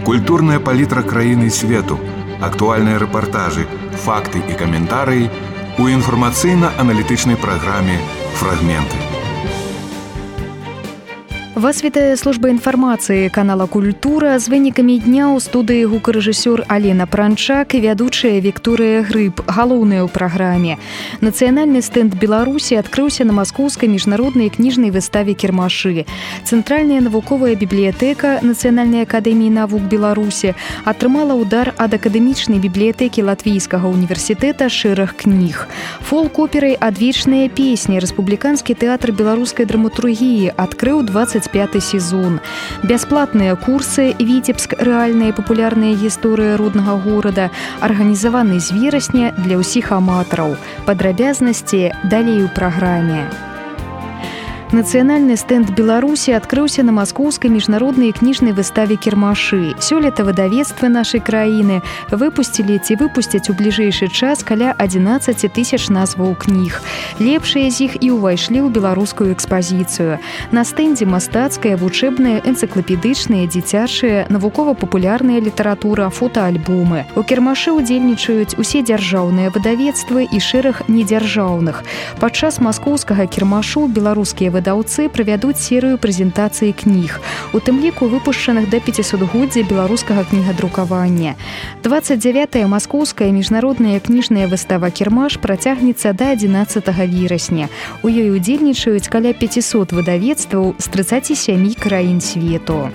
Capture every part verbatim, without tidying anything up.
Культурная палітра краіны і свету, актуальныя рэпартажы, факты і каментарыі у інфармацыйна-аналітычнай праграме «Фрагменты». Вас вітае служба інфармацыі канала «Культура» з вынікамі дня ў студыі гукарэжысёр Алена Пранчак і вядучая Вікторыя Грыб. Галоўнае ў праграме. Нацыянальны стэнд Беларусі адкрыўся на маскоўскай міжнароднай кніжнай выставе «Кірмашы». Цэнтральная навуковая бібліятэка Нацыянальнай акадэміі навук Беларусі атрымала ўдар ад акадэмічнай бібліятэкі Латвійскага універсітэта шэраг кніг. Фолк-операй «Адвечныя песні» Рэспубліканскі тэатр беларускай драматургіі адкрыў двадцать пяты сезон. Бясплатныя курсы «Віцебск. Рэальная і папулярная гісторыя роднага горада» арганізаваны з верасня для ўсіх аматараў. Падрабязнасці далей у праграме. Нацыянальны стэнд Беларусі адкрыўся на маскоўскай міжнароднай кніжнай выставе «Кірмашы». Сёлета выдавецтвы нашай краіны выпусцілі ці выпусцяць у бліжэйшы час каля адзінаццаць тысяч назваў кніг. Лепшыя з іх і ўвайшлі ў беларускую экспазіцыю. На стэндзе мастацкая, вучэбная, энцыклапедычная, дзіцячая, навукова-папулярная літаратура, фотаальбомы. У «Кірмашы» удзельнічаюць усе дзяржаўныя выдавецтвы і шэраг недзяржаўных. Падчас маскоўскага «Кірмашу» беларускія выдавецтвы Выдаўцы правядуць серыю прэзентацый кніг, у тым ліку выпушчаных да пяцісотгоддзя беларускага кнігадрукавання. двадцать дзявятая маскоўская міжнародная кніжная выстава «Кірмаш» працягнецца да адзінаццатага верасня. У ёй удзельнічаюць каля пяцісот выдавецтваў з трыццаці сямі краін свету.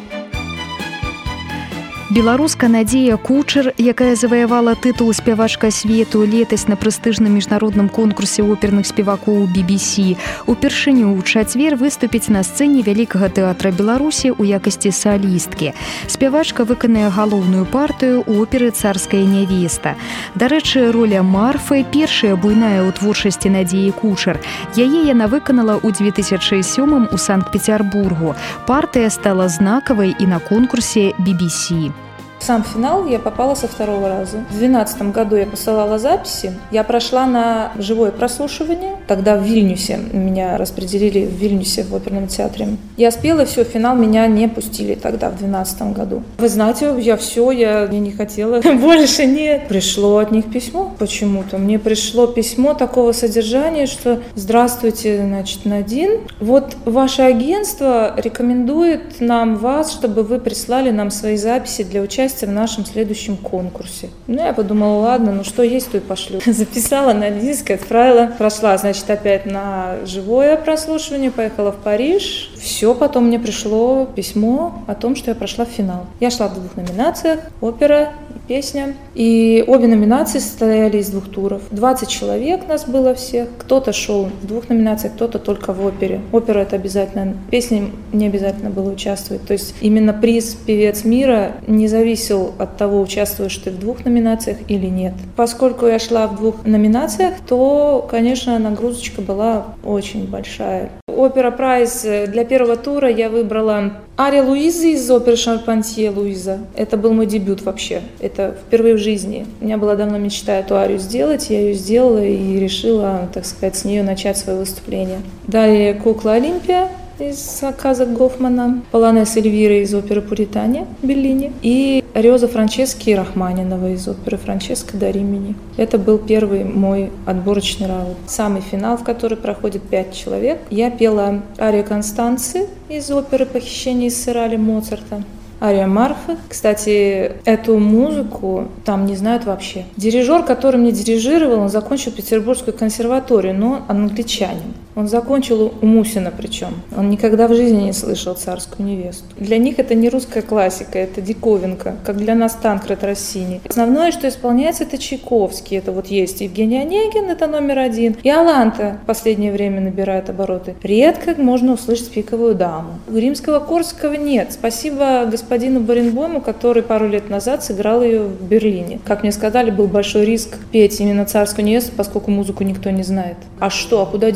Беларуска Надзея Кучер, якая заваявала тытул спявачка свету летась на прэстыжным міжнародным конкурсе оперных спевакоў би би си, упершыню ў чацвер выступіць на сцэне Вялікага тэатра Беларусі ў якасці салісткі. Спявачка выканае галоўную партыю ў оперы «Царская нявеста». Дарэчы, роля Марфы першая буйная ў творчасці Надзеі Кучер. Яе яна выканала ў две тысячы сёмым у Санкт-Петербургу. Партыя стала знакавай і на конкурсе би би си. В сам финал я попала со второго раза. В две тысячи двенадцатом году я посылала записи. Я прошла на живое прослушивание. Тогда в Вильнюсе меня распределили в Вильнюсе в оперном театре. Я спела, все, в финал меня не пустили тогда, в две тысячи двенадцатом году. Вы знаете, я все, я, я не хотела. Больше нет. Пришло от них письмо почему-то. Мне пришло письмо такого содержания, что «Здравствуйте, значит, Надин. Вот ваше агентство рекомендует нам вас, чтобы вы прислали нам свои записи для участия в нашем следующем конкурсе». Ну, я подумала, ладно, ну что есть, то и пошлю. Записала на диск, отправила. Прошла, значит, опять на живое прослушивание, поехала в Париж. Все, потом мне пришло письмо о том, что я прошла финал. Я шла в двух номинациях: опера и песня. И обе номинации состояли из двух туров. двадцать человек нас было всех. Кто-то шел в двух номинациях, кто-то только в опере. Опера — это обязательно. Песни не обязательно было участвовать. То есть именно приз «Певец мира» не зависел от того, участвуешь ты в двух номинациях или нет. Поскольку я шла в двух номинациях, то, конечно, нагрузочка была очень большая. Опера прайс для первого тура я выбрала ария Луизы из оперы «Шарпантье» Луиза. Это был мой дебют вообще. Это впервые в жизни. У меня была давно мечта эту арию сделать. Я ее сделала и решила, так сказать, с нее начать свое выступление. Далее «Кукла Олимпия» из заказа Гофмана, «Полонез Эльвиры» из оперы «Пуритания» Беллини и «Ариоза Франчески» Рахманинова из оперы «Франческа да Римини». Это был первый мой отборочный раунд. Самый финал, в который проходит пять человек. Я пела арию Констанции из оперы «Похищение из Сырали» Моцарта. Ария Марфы. Кстати, эту музыку там не знают вообще. Дирижер, который мне дирижировал, он закончил Петербургскую консерваторию, но он англичанин. Он закончил у Мусина причем. Он никогда в жизни не слышал «Царскую невесту». Для них это не русская классика, это диковинка, как для нас Танкред Россини. Основное, что исполняется, это Чайковский. Это вот есть Евгений Онегин, это номер один. И Аланта в последнее время набирает обороты. Редко можно услышать «Пиковую даму». У Римского-Корсакова нет. Спасибо господину Баренбойму, который пару лет назад сыграл ее в Берлине. Как мне сказали, был большой риск петь именно «Царскую невесту», поскольку музыку никто не знает. А что, а куда деваться?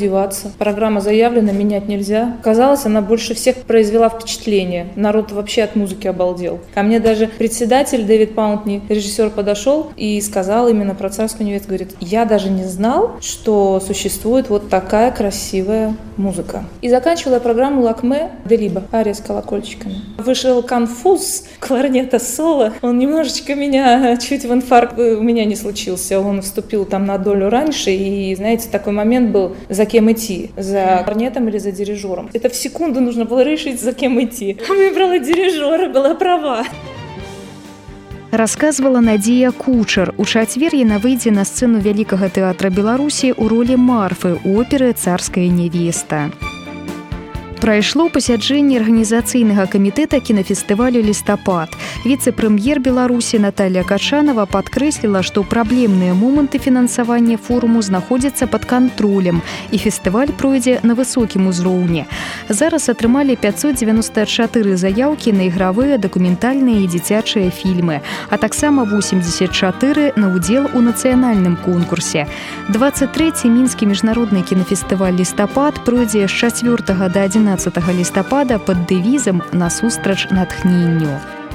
отказаться. Программа заявлена, менять нельзя. Казалось, она больше всех произвела впечатление. Народ вообще от музыки обалдел. Ко мне даже председатель Дэвид Паунтни, режиссер, подошел и сказал именно про «Царскую невесту». Говорит, я даже не знал, что существует вот такая красивая музыка. И заканчивала я программу «Лакме Делиба», ария с колокольчиками. Вышел конфуз кларнета соло. Он немножечко меня, чуть в инфаркт у меня не случился. Он вступил там на долю раньше, и, знаете, такой момент был, за кем идти, за кларнетом или за дирижером. Это в секунду нужно было решить, за кем идти. Я выбрала дирижера, была права. Расказвала Надзея Кучар. У чацвер яна выйдзе на сцэну Вялікага тэатра Беларусі ў ролі Марфы ў оперы «Царская невеста». Прайшло пасяджэнне арганізацыйнага камітэта кінафестывалю «Лістапад». Віцэ-прэм'ер Беларусі Наталья Качанова падкрэсліла, што праблемныя моманты фінансавання форуму знаходзяцца пад кантролем, і фестываль пройдзе на высокім узроўні. Зараз атрымалі пятьсот девяносто чатыры заяўкі на ігравыя, дакументальныя і дзіцячыя фільмы, а таксама восемьдесят чатыры на ўдзел у нацыянальным конкурсе. двадцать трэці мінскі міжнародны кінафестываль «Лістапад» пройдзе з чацвёртага да адзінаццатага лістапада пад дэвізам «Насустрач натхненню».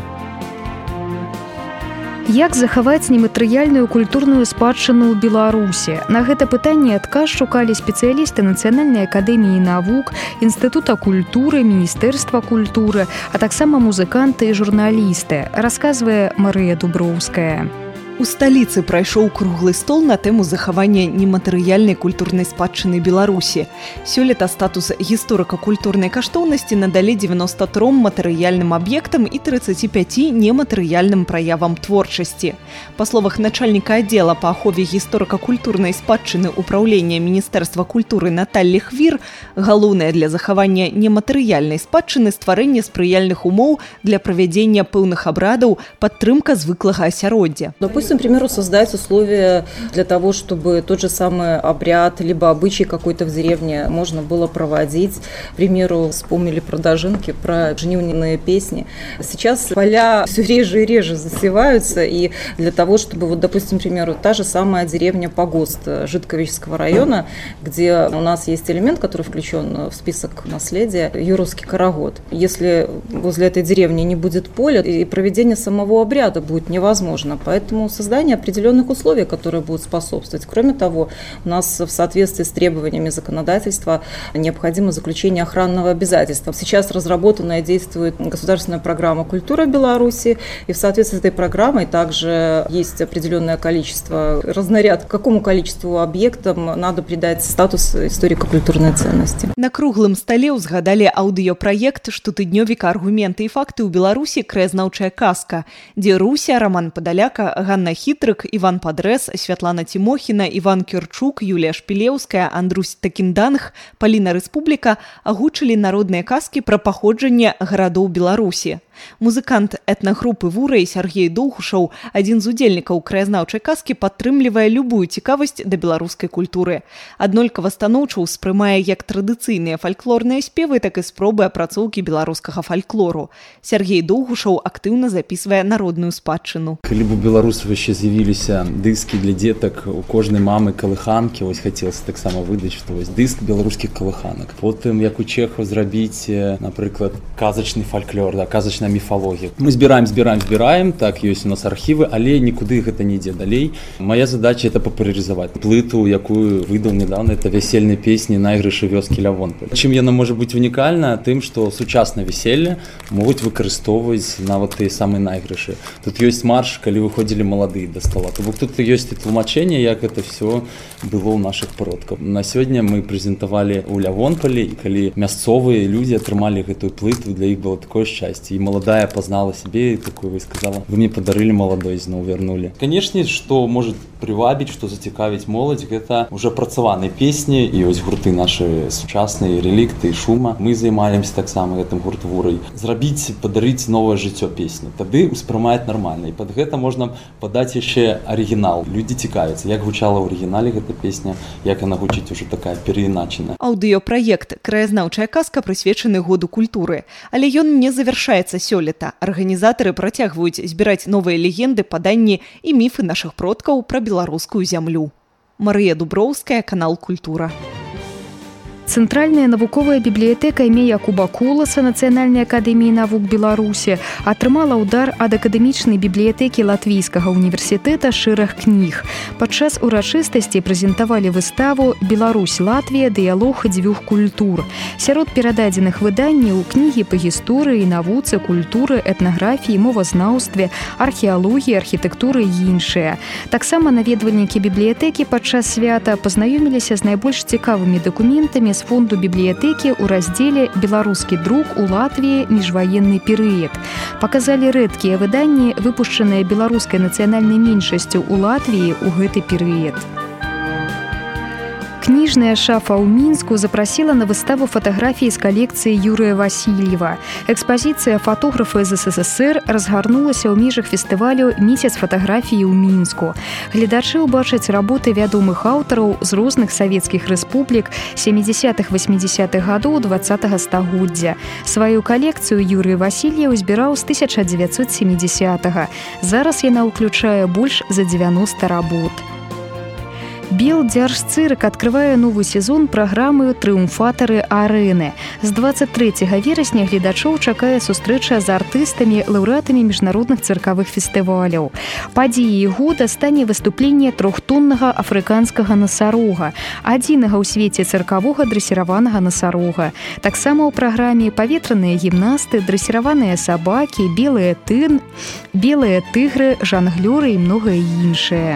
Як захаваць нематэрыяльную культурную спадчыну ў Беларусі? На гэта пытанне адказ шукалі спецыялісты Нацыянальнай акадэміі навук, Інстытута культуры, Міністэрства культуры, а таксама музыканты і журналісты, расказвае Марыя Дуброўская. У сталіцы прайшоў круглы стол на тэму захавання нематэрыяльнай культурнай спадчыны Беларусі. Сёлета статус гісторыка-культурнай каштоўнасці надалі девяноста тром матэрыяльным аб'ектам і тридцати пяти нематэрыяльным праявам творчасці. Па словах начальніка аддзела па ахове гісторыка-культурнай спадчыны ўпраўлення Міністэрства культуры Наталлі Хвір, галоўнае для захавання нематэрыяльнай спадчыны стварэнне спрыяльных умоў для правядзення пэўных абрадаў, падтрымка звыклага асяроддзя. Допустим, к примеру, создать условия для того, чтобы тот же самый обряд, либо обычай какой-то в деревне можно было проводить. К примеру, вспомнили про дожинки, про жнивные песни. Сейчас поля все реже и реже засеваются, и для того, чтобы, вот, допустим, к примеру, та же самая деревня Погост Житковического района, где у нас есть элемент, который включен в список наследия, Юровский карагод. Если возле этой деревни не будет поля, и проведение самого обряда будет невозможно. Поэтому создание определенных условий, которые будут способствовать. Кроме того, у нас в соответствии с требованиями законодательства необходимо заключение охранного обязательства. Сейчас разработана и действует государственная программа «Культура Беларуси», и в соответствии с этой программой также есть определенное количество, разнаряд, какому количеству объектам надо придать статус историко-культурной ценности. На круглым столе узгадали аудиопроект «Штотыднёвік аргументы і факты ў Беларусі. Краязнаўчая казка», дзе Руся, Роман Падаляка, Ганна Хітрык, Іван Падрэс, Святлана Тимохіна, Іван Кірчук, Юлія Шпілеўская, Андрусь Такінданг, Паліна Рэспубліка агучылі народныя казкі пра паходжанне гарадоў Беларусі. Музыкант этнагрупы «Вурэй» Сергей Доўгушаў, адзін з удзельнікаў краязнаўчай казкі, падтрымлівае любую цікавасць да беларускай культуры. Аднолькава станоўча ўспрымае як традыцыйныя фальклорныя спевы, так і спробы апрацоўкі беларускага фальклору. Сергей Доўгушаў актыўна запісвае народную спадчыну. Калі б у беларусаў яшчэ з'явіліся дыскі для дзетак, у кожнай мамы калыханкі, вось хацелася таксама выдаць, што вось дыск беларускіх калыханак. Потым, як у чэхаў зрабіць, напрыклад, казачны фальклор, да, казачная міфалогія. Мы збіраем, збіраем, збіраем, так, ёсць у нас архівы, але нікуды гэта не ідзе далей. Моя задача — это папулярызаваць плыту, якую выдаў недавно, это вясельныя песні «Найгрышы вёскі Лявонполь». Чым яна можа быць унікальна? Тым, што сучаснае вяселле могуць выкарыстоўваць нават тыя самыя найгрышы. Тут ёсць марш, калі выходзілі маладыя да стола. То бок тут ёсць і тлумачэнне, як гэта все было ў нашых продкаў. На сёння мы прэзентавалі ў Лявонполі, і калі мясцовыя людзі атрымалі гэтую плыту, для іх было такое шчасце. І молодая познала себе и такой, вы сказала, вы мне подарили молодой, зноў вернули. Конечно, что может привабіць, что зацікавіць моладзь, гэта уже працаваныя песні, і ось гурты наши сучасныя, релікты і шума. Мы займаемся таксама гэтым гурт «Вурэй». Зрабіць, падарыць новае жыццё песні. Тады ўспрымаюць нармальна. І пад гэта можна падаць яшчэ арыгінал. Людзі цікавяцца, як гучала ў арыгінале гэта песня, як яна гучыць уже такая пераіначаная. Аўдыёпраект «Краязнаўчая казка» прысвечаны году культуры, але ён не завяршаецца сёлета. Арганізатары працягваюць збіраць новыя легенды, паданні і міфы нашых продкаў пра беларускую зямлю. Марыя Дуброўская, канал «Культура». Цэнтральная навуковая бібліятэка імя Якуба Коласа Нацыянальнай акадэміі навук Беларусі атрымала ўдар ад акадэмічнай бібліятэкі Латвійскага універсітэта шэраг кніг. Падчас урачыстасці прэзентавалі выставу «Беларусь, Латвія. Дыялог дзвюх культур». Сярод перададзеных выданняў кнігі па гісторыі, навуцы, культуры, этнаграфіі, мовазнаўстве, археалогіі, архітэктуры і іншыя. Таксама наведвальнікі бібліятэкі падчас свята пазнаёміліся з найбольш цікавымі дакументамі з фонду бібліятэкі ў раздзеле «Беларускі друк у Латвіі. Міжваенны перыяд». Паказалі рэдкія выданні, выпушчаныя беларускай нацыянальнай меншасцю ў Латвіі ў гэты перыяд. Кніжная шафа ў Мінску запрасіла на выставу фатаграфій з калекцыі Юрыя Васильева. Экспазіцыя фатографа з СССР разгарнулася ў межах фестывалю «Месяц фатаграфіі ў Мінску». Гледачы ўбачаць работы вядомых аўтараў з розных савецкіх рэспублік сямідзесятых-васьмідзесятых гадоў дваццатага стагоддзя. Сваю калекцыю Юрый Васильев збіраў з тысяча дзевяцьсот сямідзесятага. Зараз яна ўключае больш за дзевяноста работ. Белдзяржцырк адкрывае новы сезон праграмы «Трыумфатары арэны». З дваццаць трэцяга верасня гледачоў чакае сустрэча з артыстамі, лаўрэатамі міжнародных цыркавых фестываляў. Падзеяй года стане выступленне трохтоннага афрыканскага насарога, адзінага ў свеце цыркавога дрэсіраванага насарога. Таксама ў праграме паветраныя гімнасты, дрэсіраваныя сабакі, белыя тын, белыя тыгры, жанглёры і многае іншае.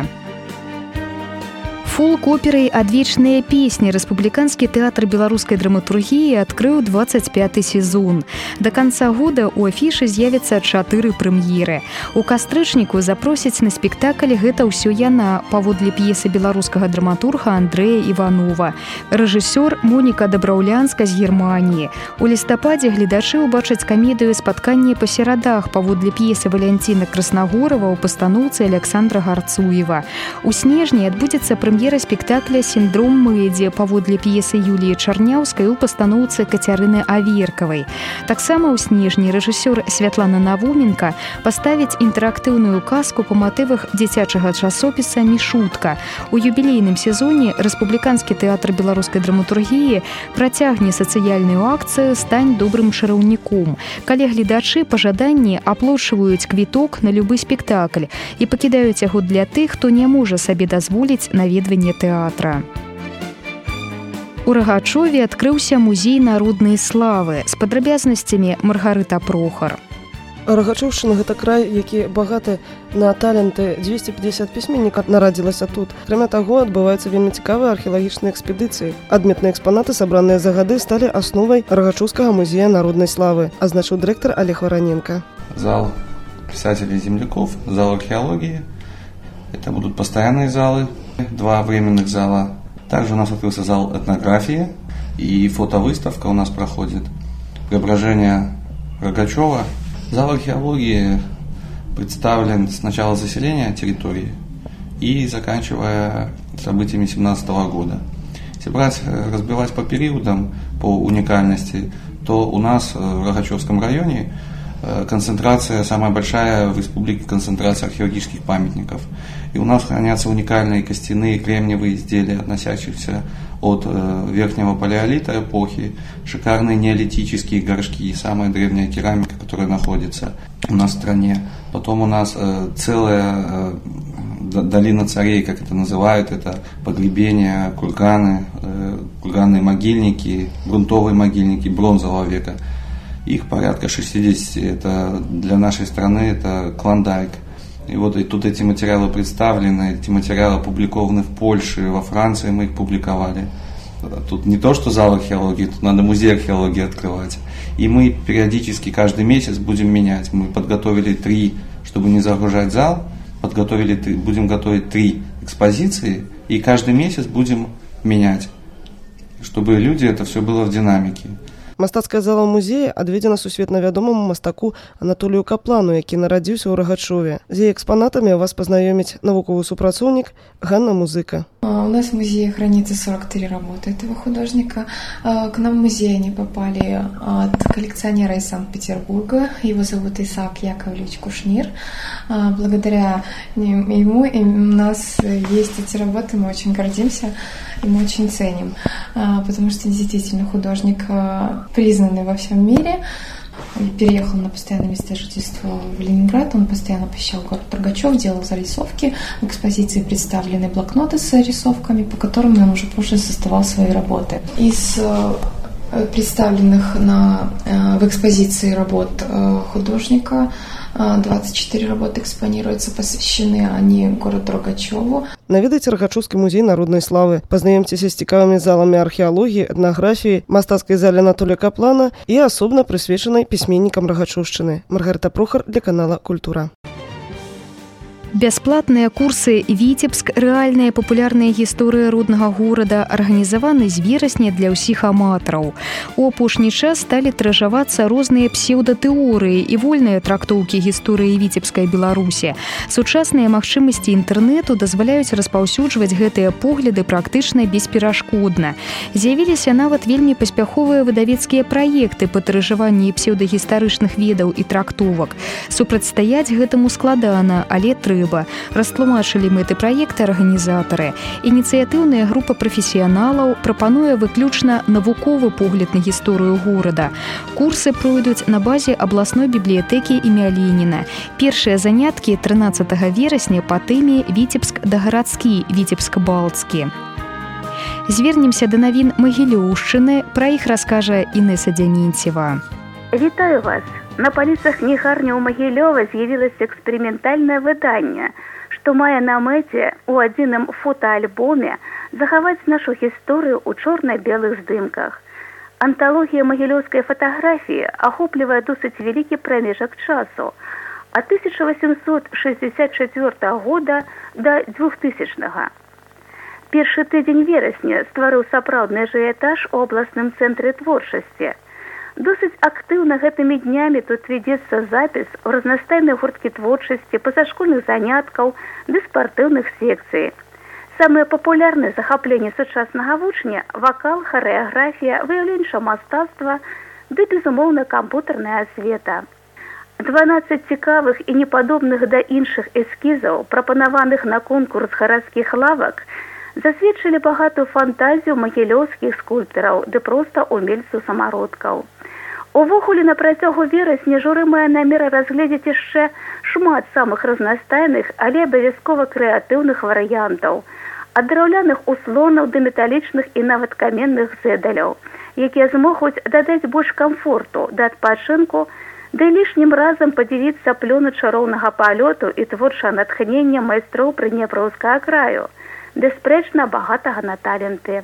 Фолк-операй «Адвечныя песні» Рэспубліканскі тэатр беларускай драматургіі адкрыў дваццаць пяты сезон. Да канца года ў афішы з'явяцца чатыры прэм'еры. У кастрычніку запросяць на спектакль «Гэта ўсё яна» паводле п'есы беларускага драматурга Андрэя Іванова. Рэжысёр Моніка Дабраўлянска з Германіі. У лістападзе гледачы ўбачаць камедыю «Спатканне па серадах» паводле п'есы Валянціна Краснагорава ў пастаноўцы Аляксандра Гарцуева. У снежні адбудзецца прэм'ера спектакля «Сіндром Мэдзі» паводле п'есы Юліі Чарняўскай у пастаноўцы Кацярыны Аверкавай. Таксама ў снежні рэжысёр Святлана Навуменка паставіць інтэрактыўную казку па матывах дзіцячага часопіса «Мішутка». У юбілейным сезоне Рэспубліканскі тэатр беларускай драматургіі працягне сацыяльную акцыю «Стань добрым чараўніком», калі гледачы па жаданні аплочваюць квіток на любы спектакль і пакідаюць яго для тых, хто не можа сабе дазволіць наведванне тэатра. У Рагачове адкрыўся музей народнай славы з падрабязнасцямі Маргарыта Прохар. Рагачоўшчына – гэта край, які багаты на таленты. дзвесце пятьдесят пісьменнікаў нарадзілася тут. Акрамя таго, адбываюцца вельмі цікавыя археалагічныя экспедыцыі. Адметныя экспанаты, сабраныя за гады, сталі асновай Рагачоўскага музея народнай славы, азначыў дырэктар Олег Вороненко. Зал писателей земляков, зал археологии. Это будут постоянные залы, два временных зала. Также у нас открылся зал этнографии и фотовыставка у нас проходит. Преображение Рогачева. Зал археологии представлен с начала заселения территории и заканчивая событиями семнадцатого года. Если брать, разбивать по периодам, по уникальности, то у нас в Рогачевском районе концентрация самая большая в республике, концентрация археологических памятников. И у нас хранятся уникальные костяные кремниевые изделия, относящиеся от э, верхнего палеолита эпохи, шикарные неолитические горшки, самая древняя керамика, которая находится у нас в стране. Потом у нас э, целая э, долина царей, как это называют, это погребения, курганы, э, курганные могильники, грунтовые могильники бронзового века. Их порядка шестьдесят, это для нашей страны это клондайк. И вот и тут эти материалы представлены, эти материалы опубликованы в Польше, во Франции мы их публиковали. Тут не то, что зал археологии, тут надо музей археологии открывать. И мы периодически каждый месяц будем менять. Мы подготовили три, чтобы не загружать зал, подготовили, будем готовить три экспозиции, и каждый месяц будем менять, чтобы люди, это все было в динамике. Мастацкая зала музея адведзена сусветна вядомаму мастаку Анатолію Каплану, які нарадзіўся ў Рагачове. З яе экспанатамі вас пазнаёміць навуковы супрацоўнік Ганна Музыка. У нас в музее хранится сорок три работы этого художника. К нам в музей они попали от коллекционера из Санкт-Петербурга. Его зовут Исаак Яковлевич Кушнир. Благодаря ему у нас есть эти работы, мы очень гордимся и мы очень ценим, потому что действительно художник признанный во всем мире. Переехал на постоянное место жительства в Ленинград. Он постоянно посещал город Рогачев, делал зарисовки. В экспозиции представлены блокноты с рисовками, по которым он уже позже создавал свои работы. Из представленных на, в экспозиции работ художника двадцать четыре работы экспонируются, посвящены они городу Рогачеву. Наведайте Рогачевский музей народной славы. Познайомьтеся з цікавымі заламі археалогіі, этнаграфіі, мастацкай зале Анатолія Каплана і асобна прысвечанай пісьменнікам Рогачевшчыны. Маргарита Прохар для канала «Культура». Бясплатныя курсы «Віцебск. Рэальная папулярная гісторыя роднага горада» арганізаваны з верасня для ўсіх аматараў. У апошні час сталі тыражавацца розныя псеўдатэорыі і вольныя трактоўкі гісторыі віцебскай Беларусі. Сучасныя магчымасці інтэрнэту дазваляюць распаўсюджваць гэтыя погляды практычна бесперашкодна. З'явіліся нават вельмі паспяховыя выдавецкія праекты па тыражаванні псеўдагістарычных ведаў і трактовак. Супрацьстаяць гэтаму складана, але трэба. Растлумачылі мэты праекта арганізатары. Ініцыятыўная група прафесіяналаў прапануе выключна навуковы погляд на гісторыю горада. Курсы пройдуць на базе абласной бібліятэкі імя Леніна. Першыя заняткі трынаццатага верасня па тэме «Віцебск да гарадскі, Віцебск-Балтскі». Звернемся да навін Магілёўшчыны. Пра іх раскажа Інеса Дзянінцева. Вітаю вас! На паліцах кнігарні ў Магілёва з'явілася эксперыментальнае выданне, што мае на мэце ў адзіным фотаальбоме захаваць нашу гісторыю ў чорна-белых здымках. Анталогія магілёўскай фатаграфіі ахоплівае досыць вялікі прамежак часу ад тысяча васемсот шэсцьдзесят чацвёртага года да двухтысячнага. Першы тыдзень верасня стварыў сапраўдны ажыятаж у абласным цэнтры творчасці. Досыць актыўна гэтымі днямі тут вядзецца запіс у разнастайныя гурткі творчасці, пазашкольных заняткаў ды спартыўных секцый. Самыя папулярныя захапленні сучаснага вучня – вакал, харэаграфія, выяўленчае мастацтва ды, безумоўна, кампутарная асвета. дванаццаць цікавых і непадобных да іншых эскізаў, прапанаваных на конкурс гарадскіх лавак, засведчылі багатую фантазію магілёўскіх скульптараў ды проста умельцаў-самародкаў. Увогуле, на працягу верасня журы мае намер разгледзець яшчэ шмат самых разнастайных, але абавязкова крэатыўных варыянтаў, ад драўляных услонаў да металічных і нават каменных зэдаляў, якія змогуць дадаць больш камфорту да адпачынку, ды лішнім разам падзівіцца плёну чароўнага палёту і творчага натхнення майстроў прыдняпроўскага краю, бясспрэчна багатага на таленты.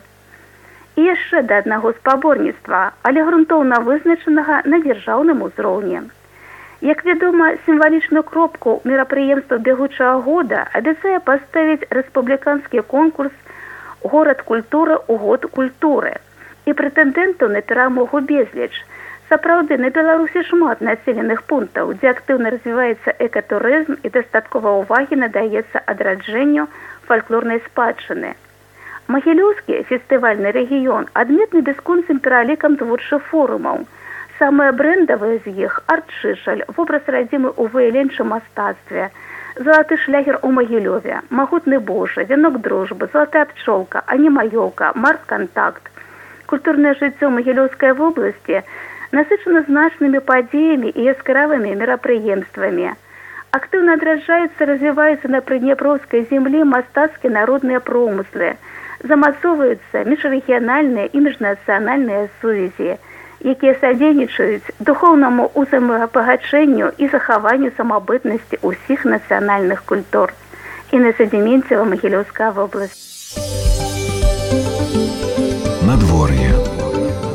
І яшчэ да аднаго спаборніцтва, але грунтоўна вызначанага на дзяржаўным узроўні. Як вядома, сімвалічную кропку мерапрыемства бягучага года абяцае паставіць рэспубліканскі конкурс «Горад культуры ў год культуры». І прэтэндэнтаў на перамогу безліч. Сапраўды, на Беларусі шмат населеных пунктаў, дзе актыўна развіваецца экатурызм і дастаткова ўвагі надаецца адраджэнню фальклорнай спадчыны. Магілёўскі фестывальны рэгіён адметны бясконцым пералікам творчых форумаў. Самыя брэндавыя з іх – арт-шышаль, вобраз радзімы ў выяўленчым мастацтве, залаты шлягер у Магілёве, магутны Божа, вянок дружбы, залатая пчолка, анімаёўка, марс-кантакт. Культурнае жыццё Магілёўскай вобласці насычана значнымі падзеямі і яскравымі мерапрыемствамі. Актыўна адраджаюцца, развіваюцца на прыдняпроўскай землі мастацкія народныя промыслы, замацоўваюцца міжрэгіянальныя і міжнацыянальныя сувязі, якія садзейнічаюць духоўнаму ўзаемапагачэнню і захаванню самабытнасці ўсіх нацыянальных культур. Інеса Дзянінцева, Магілёўская вобласць. Надвор'е.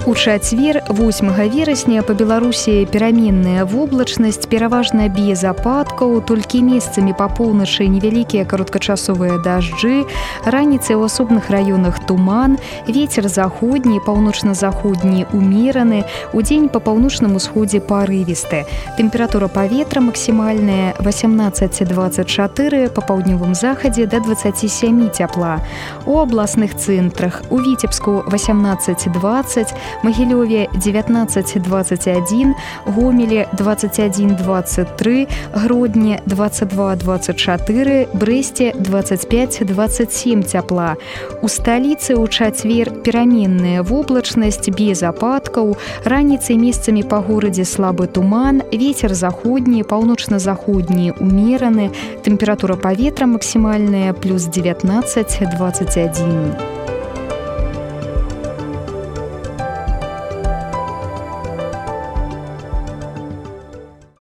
У чацвер восьмага верасня па Беларусі пераменная воблачнасць, пераважна без ападкаў, толькі месцамі па поўначы невялікія кароткачасовыя дажджы, раніцай у асобных раёнах туман, вецер заходні, паўночна-заходні умераны, удзень па паўночным усходзе парывісты. Тэмпература паветра максімальная васямнаццаць дваццаць чатыры, па паўднёвым захадзе да дваццаць сем цяпла. У абласных цэнтрах у Віцебску васямнаццаць дваццаць, Магілёве дзевятнаццаць дваццаць адзін, Гомеле дваццаць адзін дваццаць тры, Гродне дваццаць два дваццаць чатыры, Брэсце дваццаць пяць дваццаць сем цяпла. У сталіцы ў чацвер пераменная воблачнасць без ападкаў, раніцай месцамі па горадзе слабы туман, вецер заходні, паўночна-заходні умераны, тэмпература паветра максімальная плюс дзевятнаццаць дваццаць адзін.